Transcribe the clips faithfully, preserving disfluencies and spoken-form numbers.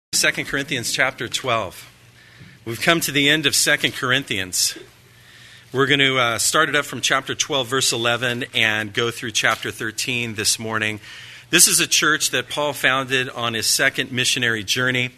Second Corinthians chapter twelve. We've come to the end of Second Corinthians. We're going to uh, start it up from chapter twelve, verse eleven, and go through chapter thirteen this morning. This is a church that Paul founded on his second missionary journey.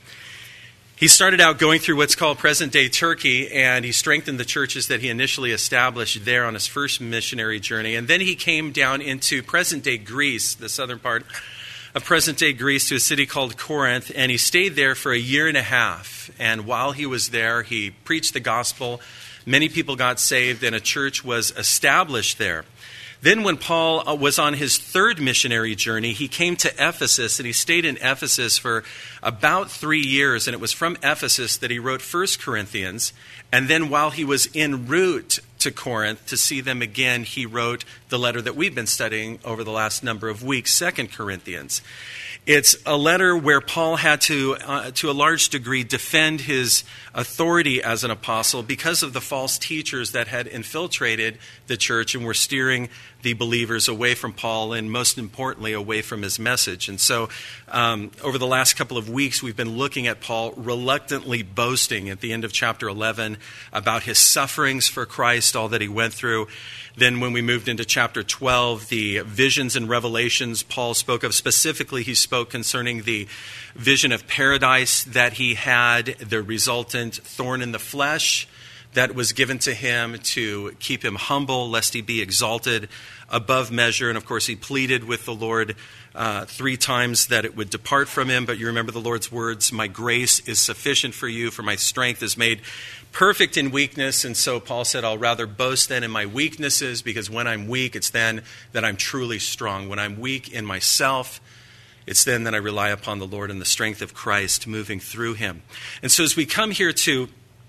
He started out going through what's called present-day Turkey, and he strengthened the churches that he initially established there on his first missionary journey. And then he came down into present-day Greece, the southern part of present-day Greece, to a city called Corinth, and he stayed there for a year and a half. And while he was there, he preached the gospel. Many people got saved, and a church was established there. Then when Paul was on his third missionary journey, he came to Ephesus, and he stayed in Ephesus for about three years. And it was from Ephesus that he wrote First Corinthians. And then while he was en route to Corinth to see them again, he wrote the letter that we've been studying over the last number of weeks, Second Corinthians. It's a letter where Paul had to, uh, to a large degree, defend his authority as an apostle because of the false teachers that had infiltrated the church and were steering the believers away from Paul and, most importantly, away from his message. And so um, over the last couple of weeks, we've been looking at Paul reluctantly boasting at the end of chapter eleven about his sufferings for Christ, all that he went through. Then when we moved into chapter twelve, the visions and revelations Paul spoke of. Specifically, he spoke concerning the vision of paradise that he had, the resultant thorn in the flesh that was given to him to keep him humble, lest he be exalted above measure. And of course, he pleaded with the Lord uh, three times that it would depart from him. But you remember the Lord's words, "My grace is sufficient for you, for my strength is made perfect in weakness." And so Paul said, I'll rather boast then in my weaknesses, because when I'm weak, it's then that I'm truly strong. When I'm weak in myself, it's then that I rely upon the Lord and the strength of Christ moving through him. And so as we come here to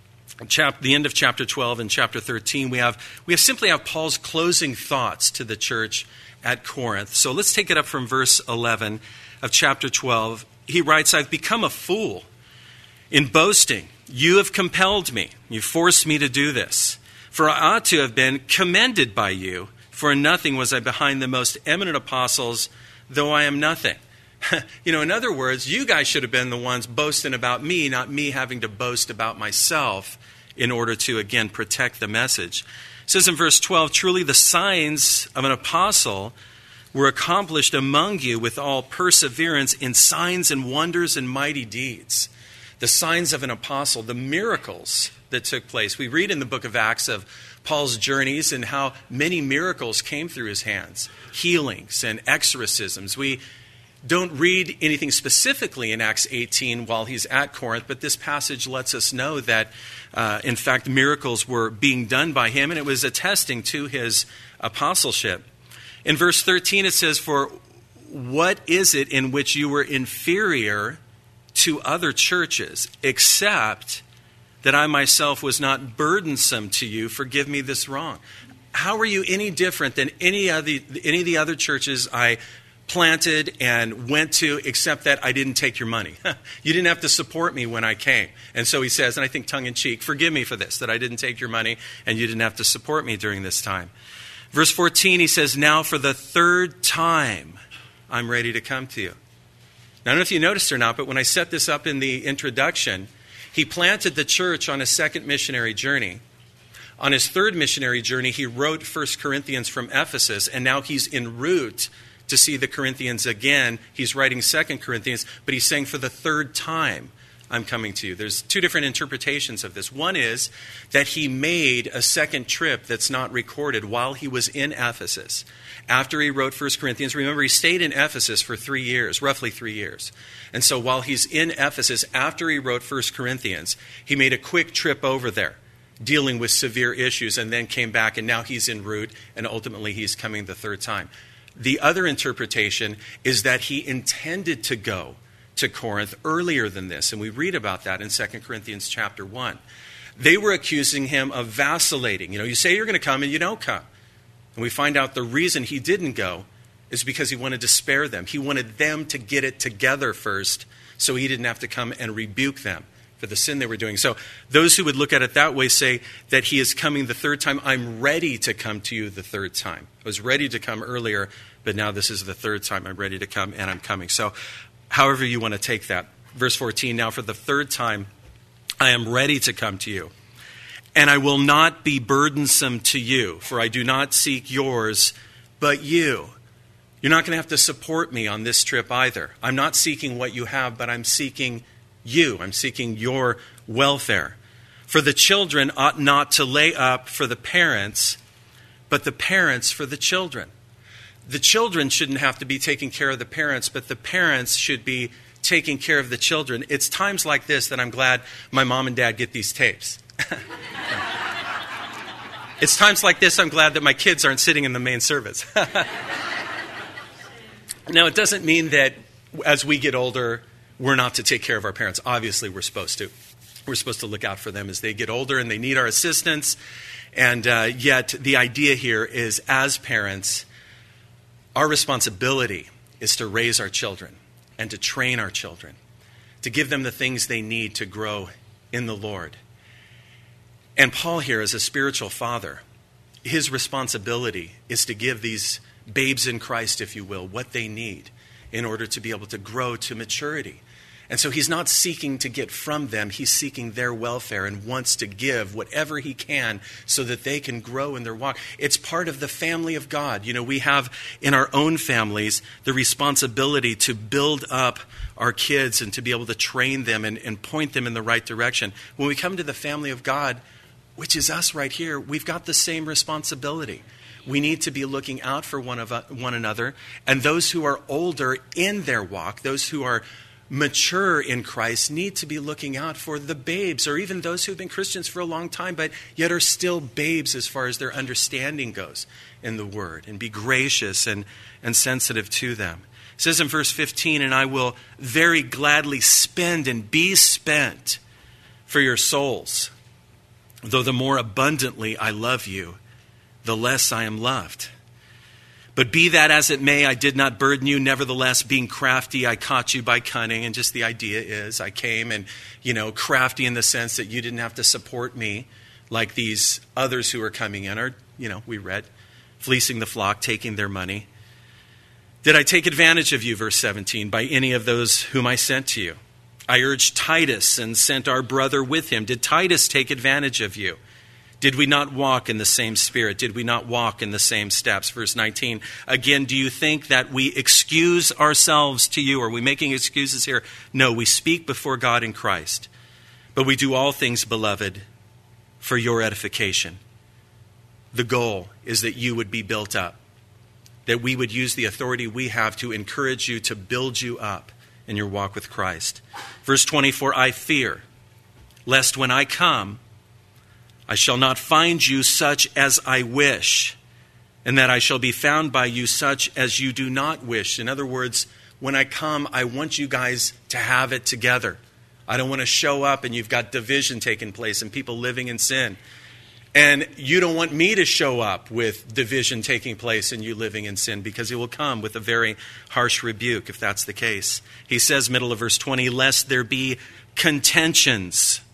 chap- the end of chapter twelve and chapter thirteen, we have we have simply have Paul's closing thoughts to the church at Corinth. So let's take it up from verse eleven of chapter twelve. He writes, "I've become a fool in boasting. You have compelled me. You forced me to do this. For I ought to have been commended by you. For in nothing was I behind the most eminent apostles, though I am nothing." You know, in other words, you guys should have been the ones boasting about me, not me having to boast about myself in order to, again, protect the message. It says in verse twelve, "Truly the signs of an apostle were accomplished among you with all perseverance in signs and wonders and mighty deeds." The signs of an apostle, the miracles that took place. We read in the book of Acts of Paul's journeys and how many miracles came through his hands, healings and exorcisms. We don't read anything specifically in Acts eighteen while he's at Corinth, but this passage lets us know that, uh, in fact, miracles were being done by him, and it was attesting to his apostleship. In verse thirteen, it says, "For what is it in which you were inferior to other churches, except that I myself was not burdensome to you? Forgive me this wrong." How are you any different than any of the, any of the other churches I planted and went to, except that I didn't take your money? You didn't have to support me when I came. And so he says, and I think tongue-in-cheek, "Forgive me for this, that I didn't take your money and you didn't have to support me during this time." Verse fourteen, he says, "Now for the third time, I'm ready to come to you." Now, I don't know if you noticed or not, but when I set this up in the introduction, he planted the church on his second missionary journey. On his third missionary journey, he wrote First Corinthians from Ephesus, and now he's en route to see the Corinthians again. He's writing Second Corinthians, but he's saying, for the third time, I'm coming to you. There's two different interpretations of this. One is that he made a second trip that's not recorded while he was in Ephesus. After he wrote First Corinthians, remember, he stayed in Ephesus for three years, roughly three years. And so while he's in Ephesus, after he wrote First Corinthians, he made a quick trip over there, dealing with severe issues, and then came back, and now he's en route, and ultimately he's coming the third time. The other interpretation is that he intended to go to Corinth earlier than this, and we read about that in Second Corinthians chapter one. They were accusing him of vacillating. You know, you say you're going to come and you don't come. And we find out the reason he didn't go is because he wanted to spare them. He wanted them to get it together first, so he didn't have to come and rebuke them for the sin they were doing. So those who would look at it that way say that he is coming the third time. I'm ready to come to you the third time. I was ready to come earlier, but now this is the third time I'm ready to come, and I'm coming. So however you want to take that. Verse fourteen, now for the third time, I am ready to come to you, and I will not be burdensome to you, for I do not seek yours, but you. You're not going to have to support me on this trip either. I'm not seeking what you have, but I'm seeking you. I'm seeking your welfare. For the children ought not to lay up for the parents, but the parents for the children. The children shouldn't have to be taking care of the parents, but the parents should be taking care of the children. It's times like this that I'm glad my mom and dad get these tapes. It's times like this I'm glad that my kids aren't sitting in the main service. Now, it doesn't mean that as we get older, we're not to take care of our parents. Obviously, we're supposed to. We're supposed to look out for them as they get older and they need our assistance. And uh, yet, the idea here is, as parents, our responsibility is to raise our children and to train our children, to give them the things they need to grow in the Lord. And Paul here, as a spiritual father, his responsibility is to give these babes in Christ, if you will, what they need in order to be able to grow to maturity. And so he's not seeking to get from them, he's seeking their welfare and wants to give whatever he can so that they can grow in their walk. It's part of the family of God. You know, we have in our own families the responsibility to build up our kids and to be able to train them and, and point them in the right direction. When we come to the family of God, which is us right here, we've got the same responsibility. We need to be looking out for one of one another. And those who are older in their walk, those who are mature in Christ, need to be looking out for the babes, or even those who have been Christians for a long time, but yet are still babes as far as their understanding goes in the Word, and be gracious and, and sensitive to them. It says in verse fifteen, and I will very gladly spend and be spent for your souls, though the more abundantly I love you, the less I am loved. But be that as it may, I did not burden you. Nevertheless, being crafty, I caught you by cunning. And just the idea is I came and, you know, crafty in the sense that you didn't have to support me like these others who are coming in are, you know, we read, fleecing the flock, taking their money. Did I take advantage of you, verse seventeen, by any of those whom I sent to you? I urged Titus and sent our brother with him. Did Titus take advantage of you? Did we not walk in the same spirit? Did we not walk in the same steps? Verse nineteen, again, do you think that we excuse ourselves to you? Are we making excuses here? No, we speak before God in Christ. But we do all things, beloved, for your edification. The goal is that you would be built up, that we would use the authority we have to encourage you, to build you up in your walk with Christ. Verse twenty-four, I fear, lest when I come, I shall not find you such as I wish, and that I shall be found by you such as you do not wish. In other words, when I come, I want you guys to have it together. I don't want to show up and you've got division taking place and people living in sin. And you don't want me to show up with division taking place and you living in sin, because he will come with a very harsh rebuke if that's the case. He says, middle of verse twenty, lest there be contentions,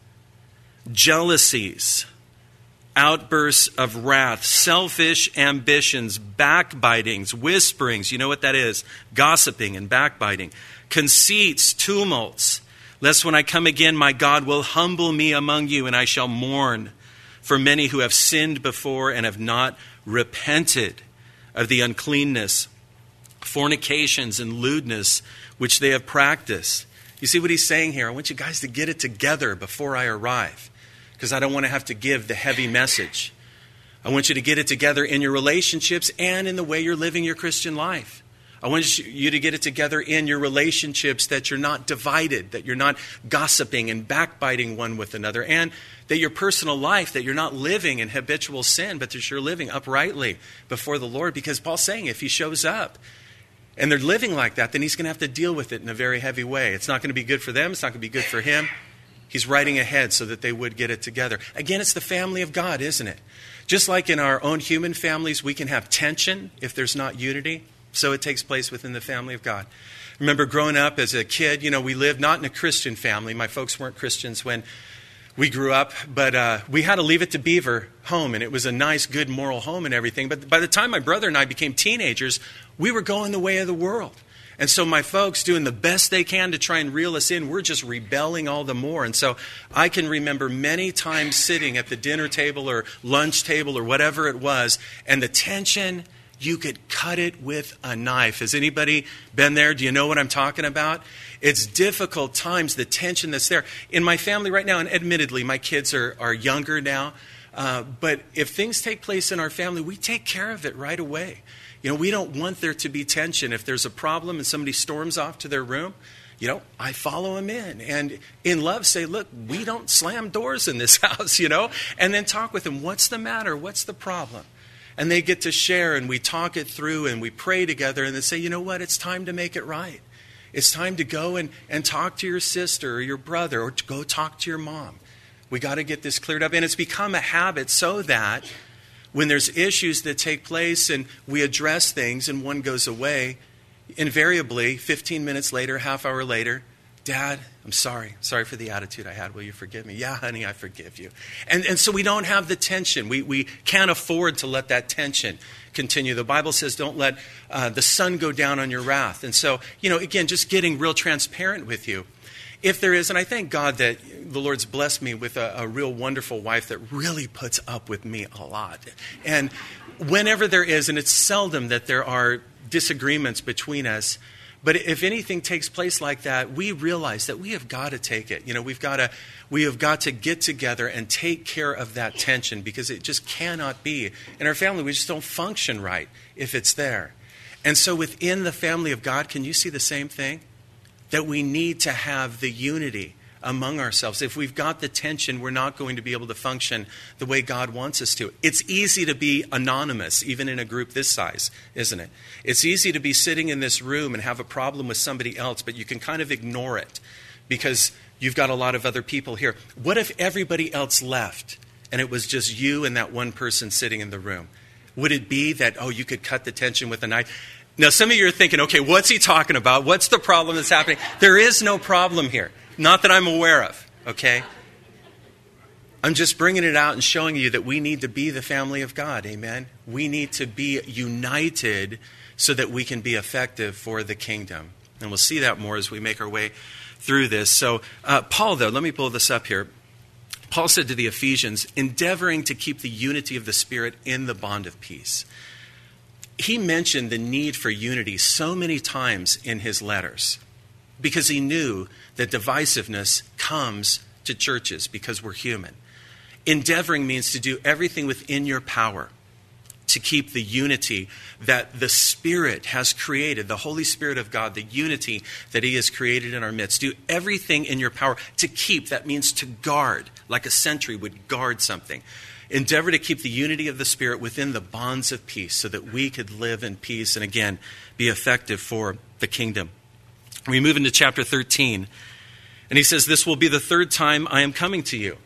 jealousies, outbursts of wrath, selfish ambitions, backbitings, whisperings. You know what that is? Gossiping and backbiting. Conceits, tumults. Lest when I come again, my God will humble me among you, and I shall mourn for many who have sinned before and have not repented of the uncleanness, fornications, and lewdness which they have practiced. You see what he's saying here? I want you guys to get it together before I arrive, because I don't want to have to give the heavy message. I want you to get it together in your relationships and in the way you're living your Christian life. I want you to get it together in your relationships, that you're not divided, that you're not gossiping and backbiting one with another, and that your personal life, that you're not living in habitual sin, but that you're living uprightly before the Lord. Because Paul's saying if he shows up and they're living like that, then he's going to have to deal with it in a very heavy way. It's not going to be good for them. It's not going to be good for him. He's writing ahead so that they would get it together. Again, it's the family of God, isn't it? Just like in our own human families, we can have tension if there's not unity. So it takes place within the family of God. Remember growing up as a kid, you know, we lived not in a Christian family. My folks weren't Christians when we grew up, but uh, we had to Leave It to Beaver home, and it was a nice, good, moral home and everything. But by the time my brother and I became teenagers, we were going the way of the world. And so my folks doing the best they can to try and reel us in, we're just rebelling all the more. And so I can remember many times sitting at the dinner table or lunch table or whatever it was, and the tension, you could cut it with a knife. Has anybody been there? Do you know what I'm talking about? It's difficult times, the tension that's there. In my family right now, and admittedly, my kids are, are younger now, uh, but if things take place in our family, we take care of it right away. You know, we don't want there to be tension. If there's a problem and somebody storms off to their room, you know, I follow them in. And in love say, look, we don't slam doors in this house, you know, and then talk with them. What's the matter? What's the problem? And they get to share, and we talk it through, and we pray together, and they say, you know what, it's time to make it right. It's time to go and, and talk to your sister or your brother, or to go talk to your mom. We got to get this cleared up. And it's become a habit so that when there's issues that take place and we address things and one goes away, invariably, fifteen minutes later, half hour later, Dad, I'm sorry. Sorry for the attitude I had. Will you forgive me? Yeah, honey, I forgive you. And and so we don't have the tension. We we can't afford to let that tension continue. The Bible says don't let uh, the sun go down on your wrath. And so, you know, again, just getting real transparent with you. If there is, and I thank God that the Lord's blessed me with a, a real wonderful wife that really puts up with me a lot. And whenever there is, and it's seldom that there are disagreements between us, but if anything takes place like that, we realize that we have got to take it. You know, we've got to, we have got to get together and take care of that tension, because it just cannot be. In our family, we just don't function right if it's there. And so within the family of God, can you see the same thing? That we need to have the unity among ourselves. If we've got the tension, we're not going to be able to function the way God wants us to. It's easy to be anonymous, even in a group this size, isn't it? It's easy to be sitting in this room and have a problem with somebody else, but you can kind of ignore it because you've got a lot of other people here. What if everybody else left and it was just you and that one person sitting in the room? Would it be that, oh, you could cut the tension with a knife? Now, some of you are thinking, okay, what's he talking about? What's the problem that's happening? There is no problem here. Not that I'm aware of, okay? I'm just bringing it out and showing you that we need to be the family of God, amen? We need to be united so that we can be effective for the kingdom. And we'll see that more as we make our way through this. So uh, Paul, though, let me pull this up here. Paul said to the Ephesians, endeavoring to keep the unity of the Spirit in the bond of peace. He mentioned the need for unity so many times in his letters because he knew that divisiveness comes to churches because we're human. Endeavoring means to do everything within your power to keep the unity that the Spirit has created, the Holy Spirit of God, the unity that He has created in our midst. Do everything in your power to keep. That means to guard, like a sentry would guard something. Endeavor to keep the unity of the Spirit within the bonds of peace so that we could live in peace and, again, be effective for the kingdom. We move into chapter thirteen, and he says, this will be the third time I am coming to you.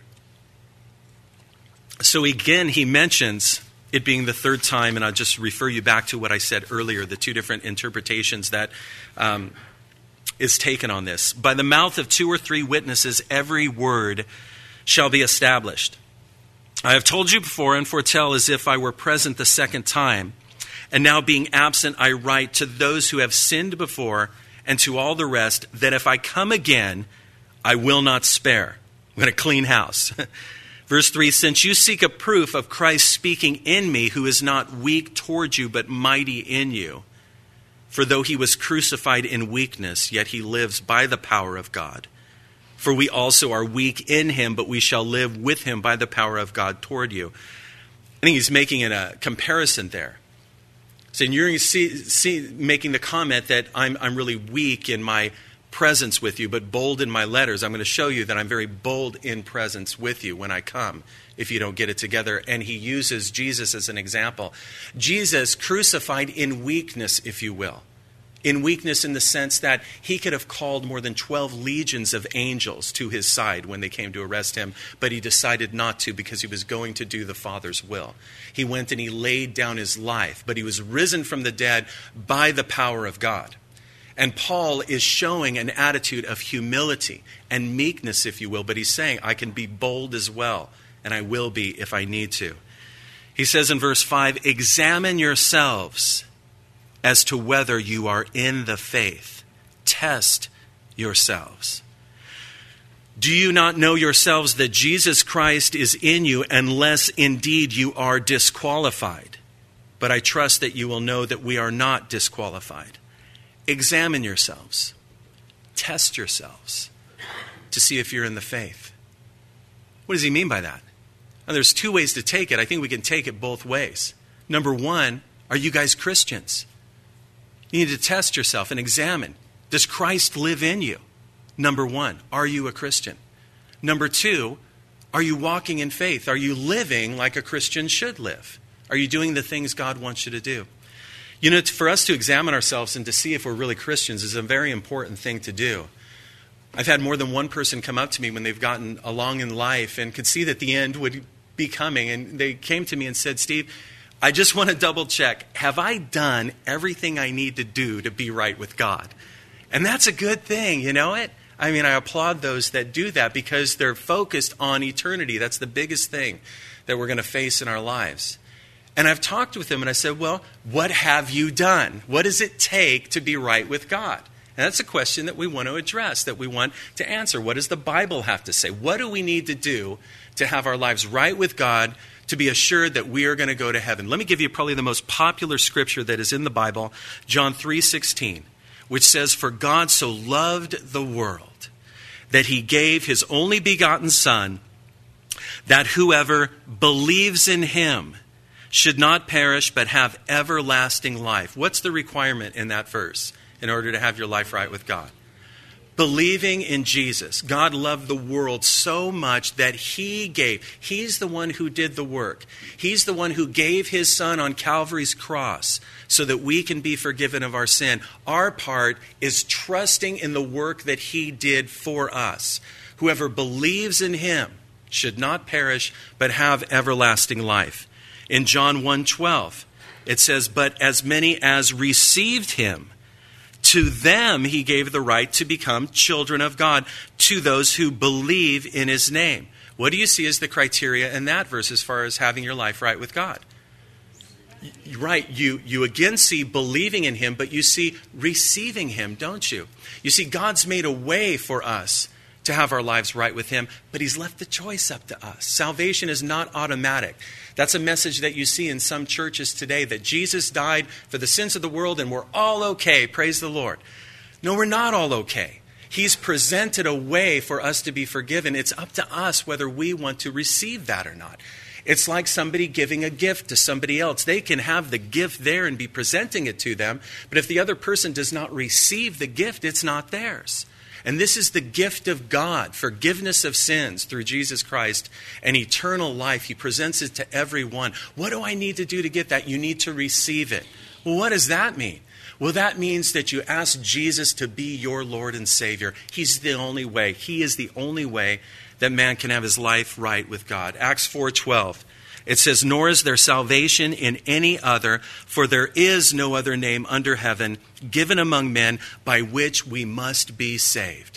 So again, he mentions it being the third time, and I'll just refer you back to what I said earlier, the two different interpretations that um, is taken on this. By the mouth of two or three witnesses, every word shall be established. I have told you before and foretell as if I were present the second time. And now being absent, I write to those who have sinned before and to all the rest that if I come again, I will not spare. I'm going to clean house. Verse three, since you seek a proof of Christ speaking in me, who is not weak toward you, but mighty in you. For though he was crucified in weakness, yet he lives by the power of God. For we also are weak in him, but we shall live with him by the power of God toward you. I think he's making a comparison there. So you're see, see, making the comment that I'm, I'm really weak in my presence with you, but bold in my letters. I'm going to show you that I'm very bold in presence with you when I come, if you don't get it together. And he uses Jesus as an example. Jesus crucified in weakness, if you will. In weakness in the sense that he could have called more than twelve legions of angels to his side when they came to arrest him, but he decided not to because he was going to do the Father's will. He went and he laid down his life, but he was risen from the dead by the power of God. And Paul is showing an attitude of humility and meekness, if you will, but he's saying, I can be bold as well, and I will be if I need to. He says in verse five, examine yourselves as to whether you are in the faith. Test yourselves. Do you not know yourselves that Jesus Christ is in you, unless indeed you are disqualified? But I trust that you will know that we are not disqualified. Examine yourselves. Test yourselves to see if you're in the faith. What does he mean by that? Now, there's two ways to take it. I think we can take it both ways. Number one, are you guys Christians? You need to test yourself and examine. Does Christ live in you? Number one, are you a Christian? Number two, are you walking in faith? Are you living like a Christian should live? Are you doing the things God wants you to do? You know, for us to examine ourselves and to see if we're really Christians is a very important thing to do. I've had more than one person come up to me when they've gotten along in life and could see that the end would be coming. And they came to me and said, Steve, I just want to double check. Have I done everything I need to do to be right with God? And that's a good thing, you know it? I mean, I applaud those that do that because they're focused on eternity. That's the biggest thing that we're going to face in our lives. And I've talked with them and I said, well, what have you done? What does it take to be right with God? And that's a question that we want to address, that we want to answer. What does the Bible have to say? What do we need to do to have our lives right with God, to be assured that we are going to go to heaven? Let me give you probably the most popular scripture that is in the Bible, John three sixteen, which says, for God so loved the world that he gave his only begotten Son, that whoever believes in him should not perish but have everlasting life. What's the requirement in that verse in order to have your life right with God? Believing in Jesus. God loved the world so much that he gave. He's the one who did the work. He's the one who gave his Son on Calvary's cross so that we can be forgiven of our sin. Our part is trusting in the work that he did for us. Whoever believes in him should not perish but have everlasting life. In John one twelve, it says, but as many as received him, to them he gave the right to become children of God, to those who believe in his name. What do you see as the criteria in that verse as far as having your life right with God? Right, you, you again see believing in him, but you see receiving him, don't you? You see, God's made a way for us to have our lives right with him, but he's left the choice up to us. Salvation is not automatic. That's a message that you see in some churches today, that Jesus died for the sins of the world and we're all okay, praise the Lord. No, we're not all okay. He's presented a way for us to be forgiven. It's up to us whether we want to receive that or not. It's like somebody giving a gift to somebody else. They can have the gift there and be presenting it to them, but if the other person does not receive the gift, it's not theirs. And this is the gift of God, forgiveness of sins through Jesus Christ and eternal life. He presents it to everyone. What do I need to do to get that? You need to receive it. Well, what does that mean? Well, that means that you ask Jesus to be your Lord and Savior. He's the only way. He is the only way that man can have his life right with God. Acts four twelve. It says, nor is there salvation in any other, for there is no other name under heaven given among men by which we must be saved.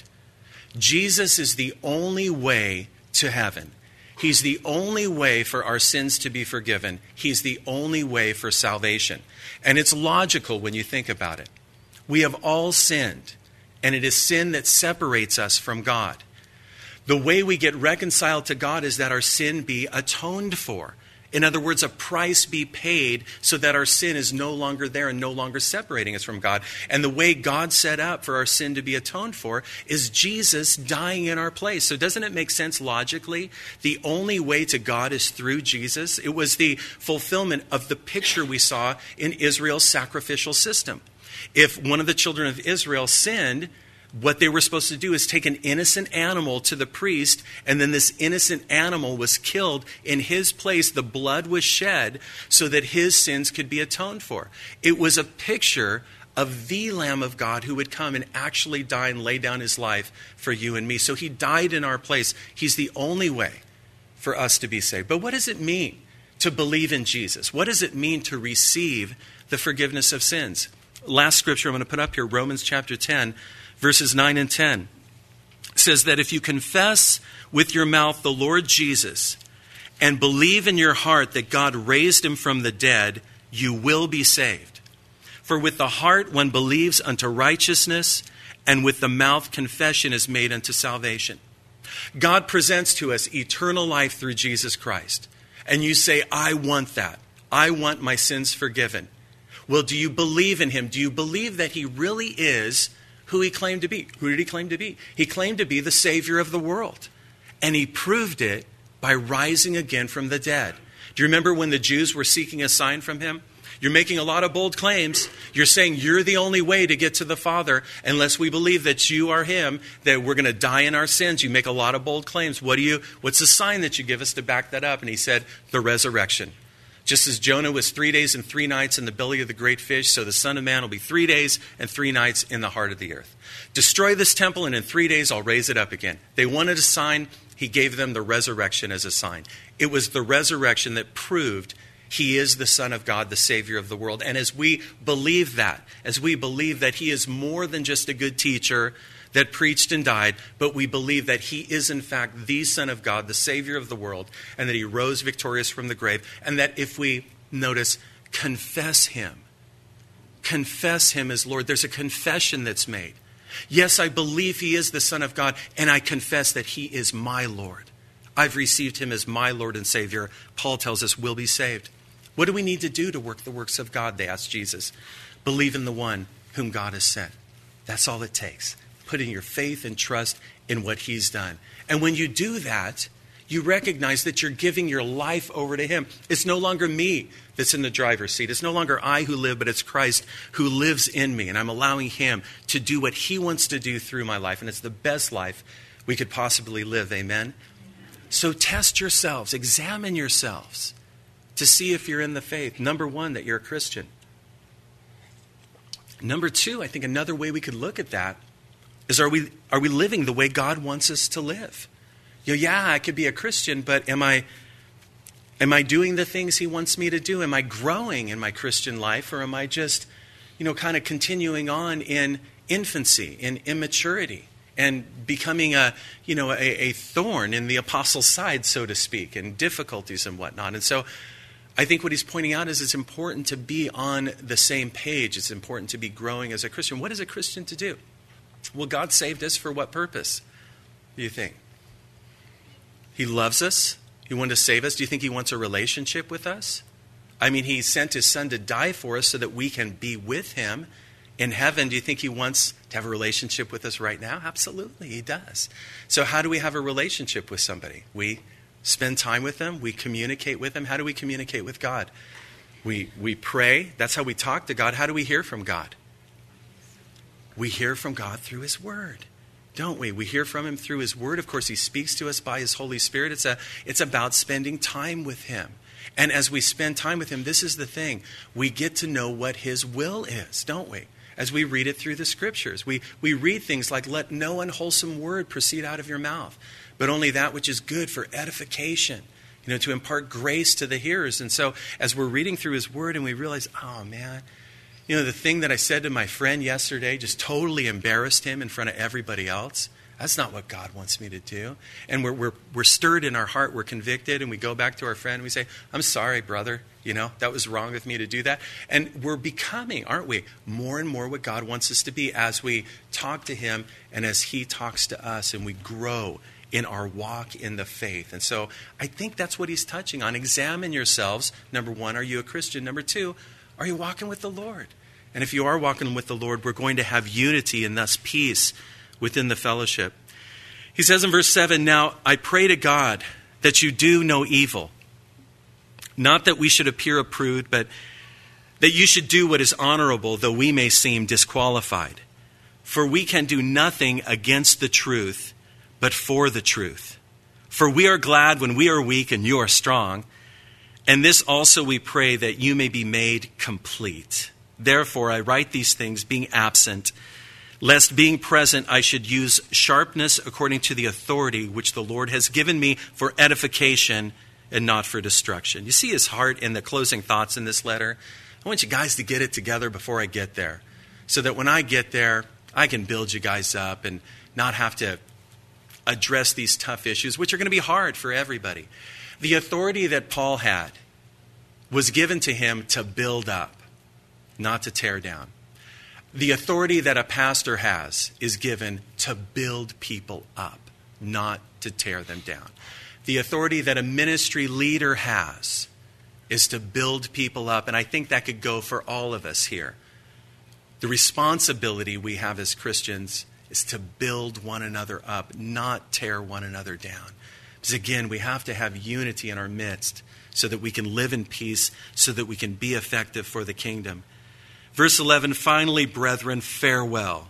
Jesus is the only way to heaven. He's the only way for our sins to be forgiven. He's the only way for salvation. And it's logical when you think about it. We have all sinned, and it is sin that separates us from God. The way we get reconciled to God is that our sin be atoned for. In other words, a price be paid so that our sin is no longer there and no longer separating us from God. And the way God set up for our sin to be atoned for is Jesus dying in our place. So doesn't it make sense logically? The only way to God is through Jesus. It was the fulfillment of the picture we saw in Israel's sacrificial system. If one of the children of Israel sinned, what they were supposed to do is take an innocent animal to the priest, and then this innocent animal was killed in his place. The blood was shed so that his sins could be atoned for. It was a picture of the Lamb of God who would come and actually die and lay down his life for you and me. So he died in our place. He's the only way for us to be saved. But what does it mean to believe in Jesus? What does it mean to receive the forgiveness of sins? Last scripture I'm going to put up here, Romans chapter ten, verses nine and ten, says that if you confess with your mouth the Lord Jesus and believe in your heart that God raised him from the dead, you will be saved. For with the heart one believes unto righteousness, and with the mouth confession is made unto salvation. God presents to us eternal life through Jesus Christ. And you say, I want that. I want my sins forgiven. Well, do you believe in him? Do you believe that he really is who he claimed to be? Who did he claim to be? He claimed to be the Savior of the world. And he proved it by rising again from the dead. Do you remember when the Jews were seeking a sign from him? You're making a lot of bold claims. You're saying you're the only way to get to the Father unless we believe that you are him, that we're going to die in our sins. You make a lot of bold claims. What do you, what's the sign that you give us to back that up? And he said, the resurrection. Just as Jonah was three days and three nights in the belly of the great fish, so the Son of Man will be three days and three nights in the heart of the earth. Destroy this temple, and in three days I'll raise it up again. They wanted a sign. He gave them the resurrection as a sign. It was the resurrection that proved he is the Son of God, the Savior of the world. And as we believe that, as we believe that he is more than just a good teacher that preached and died, but we believe that he is in fact the Son of God, the Savior of the world, and that he rose victorious from the grave, and that if we, notice, confess him, confess him as Lord, there's a confession that's made. Yes, I believe he is the Son of God, and I confess that he is my Lord. I've received him as my Lord and Savior. Paul tells us we'll be saved. What do we need to do to work the works of God? They asked Jesus. Believe in the one whom God has sent. That's all it takes. Putting your faith and trust in what he's done. And when you do that, you recognize that you're giving your life over to him. It's no longer me that's in the driver's seat. It's no longer I who live, but it's Christ who lives in me. And I'm allowing him to do what he wants to do through my life. And it's the best life we could possibly live. Amen? So test yourselves. Examine yourselves to see if you're in the faith. Number one, that you're a Christian. Number two, I think another way we could look at that is are we are we living the way God wants us to live? You know, yeah, I could be a Christian, but am I am I doing the things he wants me to do? Am I growing in my Christian life, or am I just, you know, kind of continuing on in infancy, in immaturity, and becoming a, you know, a, a thorn in the apostle's side, so to speak, and difficulties and whatnot? And so I think what he's pointing out is it's important to be on the same page. It's important to be growing as a Christian. What is a Christian to do? Well, God saved us for what purpose, do you think? He loves us. He wanted to save us. Do you think he wants a relationship with us? I mean, he sent his son to die for us so that we can be with him in heaven. Do you think he wants to have a relationship with us right now? Absolutely, he does. So how do we have a relationship with somebody? We spend time with them. We communicate with them. How do we communicate with God? We, we pray. That's how we talk to God. How do we hear from God? We hear from God through his word, don't we? We hear from him through his word. Of course, he speaks to us by his Holy Spirit. It's a, it's about spending time with him. And as we spend time with him, this is the thing. We get to know what his will is, don't we? As we read it through the scriptures. We, we read things like, let no unwholesome word proceed out of your mouth, but only that which is good for edification, you know, to impart grace to the hearers. And so as we're reading through his word and we realize, oh man, you know, the thing that I said to my friend yesterday just totally embarrassed him in front of everybody else. That's not what God wants me to do. And we're, we're, we're stirred in our heart. We're convicted. And we go back to our friend and we say, I'm sorry, brother. You know, that was wrong with me to do that. And we're becoming, aren't we, more and more what God wants us to be as we talk to him and as he talks to us and we grow in our walk in the faith. And so I think that's what he's touching on. Examine yourselves. Number one, are you a Christian? Number two, are you walking with the Lord? And if you are walking with the Lord, we're going to have unity and thus peace within the fellowship. He says in verse seven, now I pray to God that you do no evil. Not that we should appear approved, but that you should do what is honorable, though we may seem disqualified. For we can do nothing against the truth, but for the truth. For we are glad when we are weak and you are strong. And this also we pray, that you may be made complete. Therefore I write these things being absent, lest being present I should use sharpness according to the authority which the Lord has given me for edification and not for destruction. You see his heart in the closing thoughts in this letter. I want you guys to get it together before I get there, so that when I get there, I can build you guys up and not have to address these tough issues, which are going to be hard for everybody. The authority that Paul had was given to him to build up. not to tear down. The authority that a pastor has is given to build people up, not to tear them down. The authority that a ministry leader has is to build people up. And I think that could go for all of us here. The responsibility we have as Christians is to build one another up, not tear one another down. Because again, we have to have unity in our midst so that we can live in peace, so that we can be effective for the kingdom. Verse eleven, finally, brethren, farewell.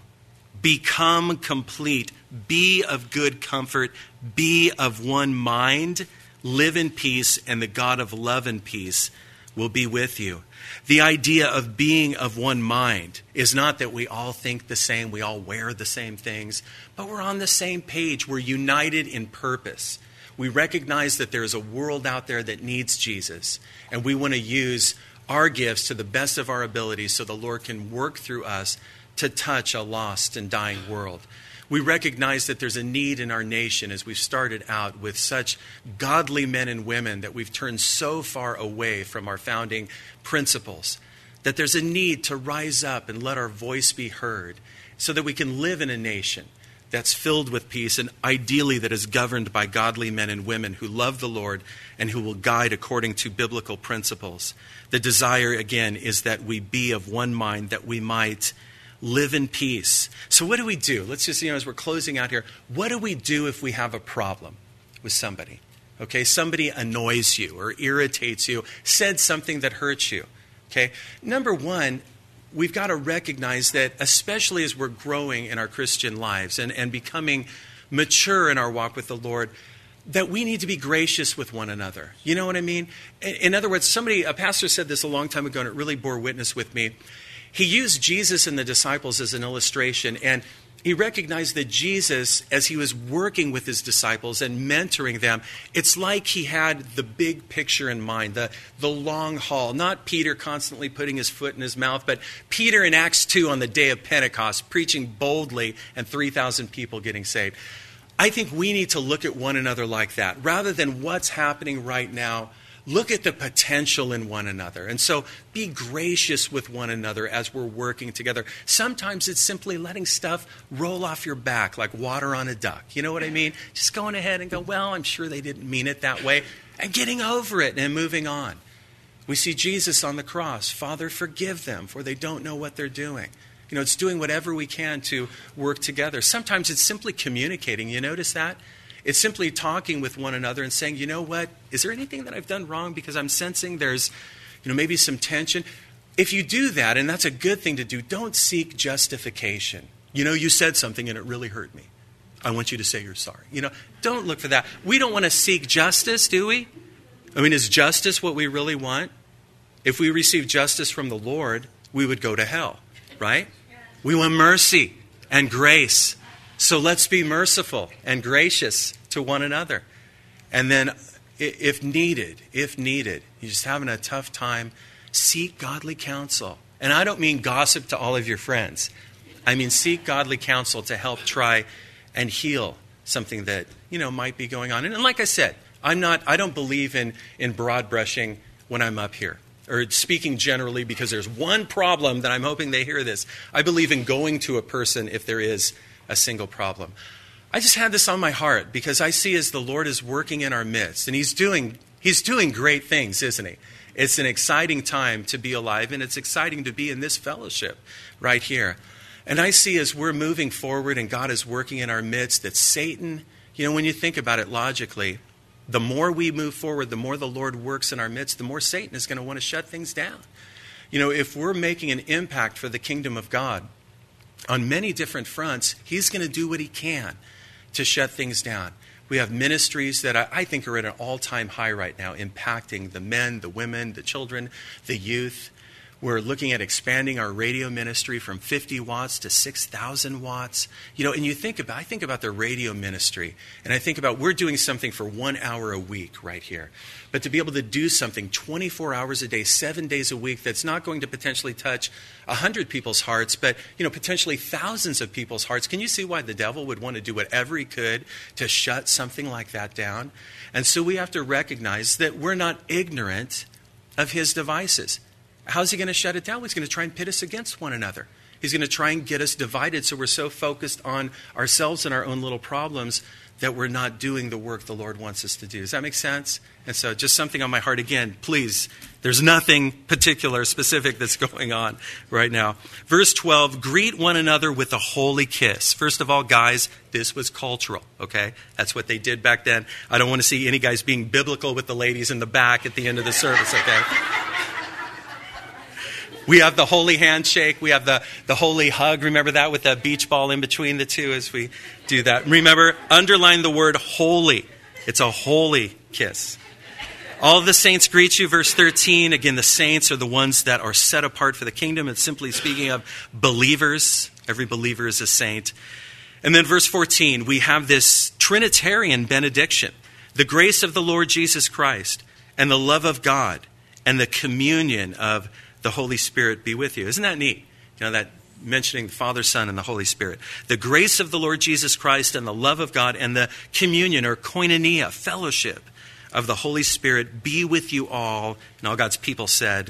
Become complete. Be of good comfort. Be of one mind. Live in peace, and the God of love and peace will be with you. The idea of being of one mind is not that we all think the same, we all wear the same things, but we're on the same page. We're united in purpose. We recognize that there's a world out there that needs Jesus, and we want to use our gifts to the best of our abilities so the Lord can work through us to touch a lost and dying world. We recognize that there's a need in our nation as we've started out with such godly men and women that we've turned so far away from our founding principles, that there's a need to rise up and let our voice be heard so that we can live in a nation that's filled with peace and ideally that is governed by godly men and women who love the Lord and who will guide according to biblical principles. The desire, again, is that we be of one mind, that we might live in peace. So what do we do? Let's just, you know, as we're closing out here, what do we do if we have a problem with somebody? Okay, somebody annoys you or irritates you, said something that hurts you. Okay, number one, we've got to recognize that especially as we're growing in our Christian lives and, and becoming mature in our walk with the Lord, that we need to be gracious with one another. You know what I mean? In, in other words, somebody, a pastor said this a long time ago and it really bore witness with me. He used Jesus and the disciples as an illustration, and he recognized that Jesus, as he was working with his disciples and mentoring them, it's like he had the big picture in mind, the, the long haul. Not Peter constantly putting his foot in his mouth, but Peter in Acts two on the day of Pentecost, preaching boldly and three thousand people getting saved. I think we need to look at one another like that. Rather than what's happening right now, look at the potential in one another. And so be gracious with one another as we're working together. Sometimes it's simply letting stuff roll off your back like water on a duck. You know what I mean? Just going ahead and go, well, I'm sure they didn't mean it that way. And getting over it and moving on. We see Jesus on the cross. Father, forgive them, for they don't know what they're doing. You know, it's doing whatever we can to work together. Sometimes it's simply communicating. You notice that? It's simply talking with one another and saying, you know what, is there anything that I've done wrong? Because I'm sensing there's, you know, maybe some tension. If you do that, and that's a good thing to do, don't seek justification. You know, you said something and it really hurt me. I want you to say you're sorry. You know, don't look for that. We don't want to seek justice, do we? I mean, is justice what we really want? If we receive justice from the Lord, we would go to hell, right? We want mercy and grace. So let's be merciful and gracious to one another. And then if needed, if needed, you're just having a tough time, seek godly counsel. And I don't mean gossip to all of your friends. I mean seek godly counsel to help try and heal something that, you know, might be going on. And, and like I said, I'm not, I don't believe in, in broad brushing when I'm up here, or speaking generally because there's one problem that I'm hoping they hear this. I believe in going to a person if there is a single problem. I just had this on my heart because I see as the Lord is working in our midst, and he's doing he's doing great things, isn't he? It's an exciting time to be alive, and it's exciting to be in this fellowship right here. And I see as we're moving forward and God is working in our midst that Satan, you know, when you think about it logically, the more we move forward, the more the Lord works in our midst, the more Satan is going to want to shut things down. You know, if we're making an impact for the kingdom of God on many different fronts, he's going to do what he can to shut things down. We have ministries that I, I think are at an all-time high right now, impacting the men, the women, the children, the youth. We're looking at expanding our radio ministry from fifty watts to six thousand watts. You know, and you think about, I think about the radio ministry, and I think about we're doing something for one hour a week right here. But to be able to do something twenty-four hours a day, seven days a week, that's not going to potentially touch one hundred people's hearts, but, you know, potentially thousands of people's hearts. Can you see why the devil would want to do whatever he could to shut something like that down? And so we have to recognize that we're not ignorant of his devices. How's he going to shut it down? He's going to try and pit us against one another. He's going to try and get us divided so we're so focused on ourselves and our own little problems that we're not doing the work the Lord wants us to do. Does that make sense? And so just something on my heart again, please, there's nothing particular, specific that's going on right now. Verse twelve, greet one another with a holy kiss. First of all, guys, this was cultural, okay? That's what they did back then. I don't want to see any guys being biblical with the ladies in the back at the end of the service, okay? We have the holy handshake. We have the, the holy hug. Remember that with the beach ball in between the two as we do that. Remember, underline the word holy. It's a holy kiss. All the saints greet you. Verse thirteen. Again, the saints are the ones that are set apart for the kingdom. It's simply speaking of believers. Every believer is a saint. And then verse fourteen, we have this Trinitarian benediction. The grace of the Lord Jesus Christ and the love of God and the communion of the Holy Spirit be with you. Isn't that neat? You know, that mentioning the Father, Son, and the Holy Spirit. The grace of the Lord Jesus Christ and the love of God and the communion or koinonia, fellowship of the Holy Spirit be with you all. And all God's people said,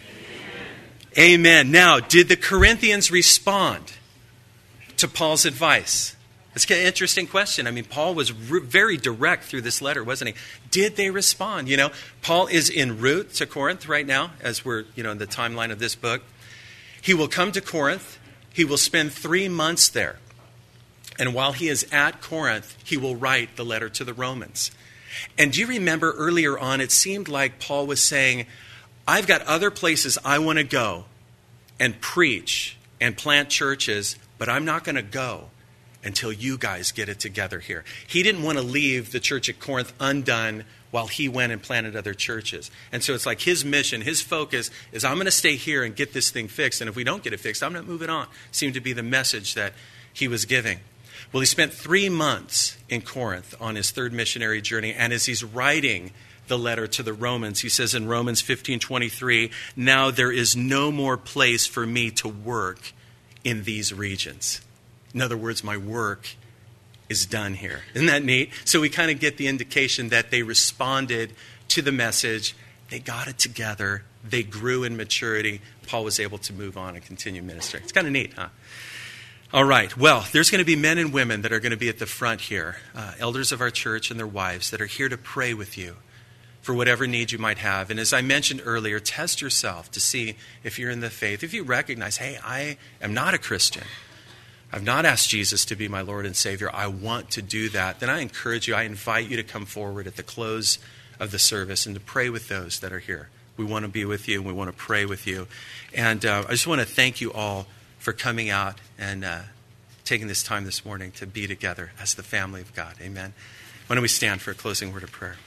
Amen. Amen. Now, did the Corinthians respond to Paul's advice? It's an interesting question. I mean, Paul was re- very direct through this letter, wasn't he? Did they respond? You know, Paul is en route to Corinth right now, as we're, you know, in the timeline of this book. He will come to Corinth. He will spend three months there. And while he is at Corinth, he will write the letter to the Romans. And do you remember earlier on, it seemed like Paul was saying, I've got other places I want to go and preach and plant churches, but I'm not going to go until you guys get it together here. He didn't want to leave the church at Corinth undone while he went and planted other churches. And so it's like his mission, his focus is I'm going to stay here and get this thing fixed. And if we don't get it fixed, I'm not moving on. Seemed to be the message that he was giving. Well, he spent three months in Corinth on his third missionary journey. And as he's writing the letter to the Romans, he says in Romans fifteen twenty-three, now there is no more place for me to work in these regions. In other words, my work is done here. Isn't that neat? So we kind of get the indication that they responded to the message. They got it together. They grew in maturity. Paul was able to move on and continue ministry. It's kind of neat, huh? All right. Well, there's going to be men and women that are going to be at the front here, uh, elders of our church and their wives that are here to pray with you for whatever need you might have. And as I mentioned earlier, test yourself to see if you're in the faith. If you recognize, hey, I am not a Christian, I've not asked Jesus to be my Lord and Savior, I want to do that, then I encourage you, I invite you to come forward at the close of the service and to pray with those that are here. We want to be with you and we want to pray with you. And uh, I just want to thank you all for coming out and uh, taking this time this morning to be together as the family of God. Amen. Why don't we stand for a closing word of prayer?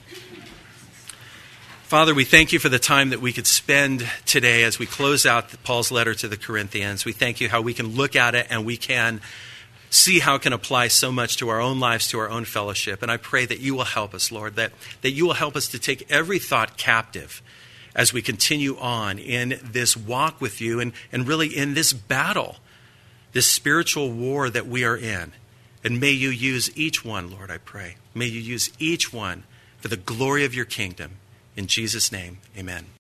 Father, we thank you for the time that we could spend today as we close out Paul's letter to the Corinthians. We thank you how we can look at it and we can see how it can apply so much to our own lives, to our own fellowship. And I pray that you will help us, Lord, that, that you will help us to take every thought captive as we continue on in this walk with you and, and really in this battle, this spiritual war that we are in. And may you use each one, Lord, I pray. May you use each one for the glory of your kingdom. In Jesus' name, amen.